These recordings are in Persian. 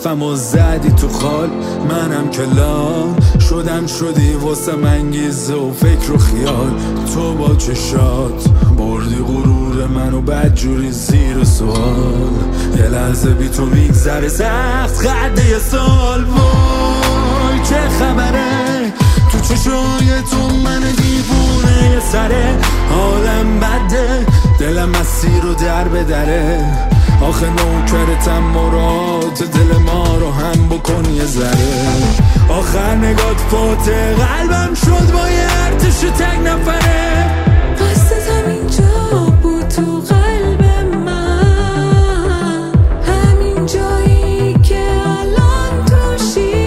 کفم و زدی تو خال، منم که لال شدی واسه منگیزه و فکر و خیال. تو با چشات بردی غرور منو بدجوری زیر سوال. یه لحظه بی تو میگذره سخت قد یه سال. وای چه خبره تو چشای تو من دیوونه، یه سره حالم بده دلم مسیر رو در بدره. آخه نوکرتم مراد دل ما رو هم بکن یه ذره. آخر نگات فاته قلبم شد با یه ارتش تک نفره. قصدتم اینجا بود تو قلب من، همین جایی که الان توشی.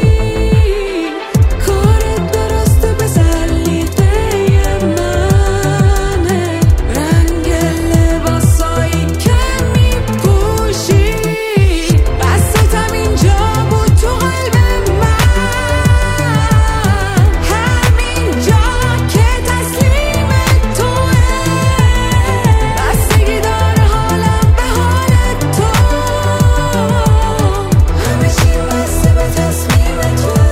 کارت درسته به سلیقه منه، رنگ لباسایی که میپوشی. قصدتم اینجا بود تو قلب من، همین جا که تسلیم توه. بستگی داره حالم به حال تو، همه چی بسته به تصمیم توه.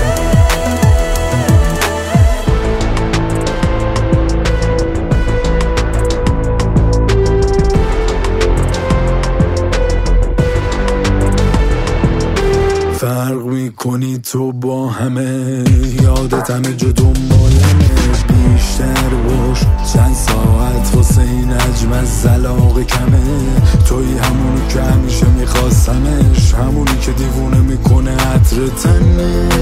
فرق میکنی تو با همه، یادت همه جا دنبالمه. بیشتر باش چند ساعت واسه این حجم از زلاق کمه. توی همونی که همیشه میخواستمش، همونی که دیوونه میکنه عطر تنش.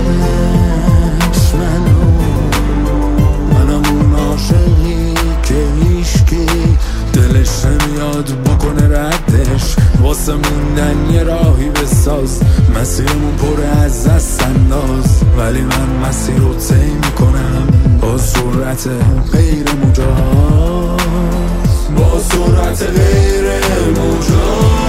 منم اون عاشقی که هیشکی دلش نمیاد بکنه ردش. واسه موندن یه راهی بساز، مسیرمون پر از دست انداز. ولی من مسیر رو طی میکنم با سرعت غیر مجاز، با سرعت غیر مجاز.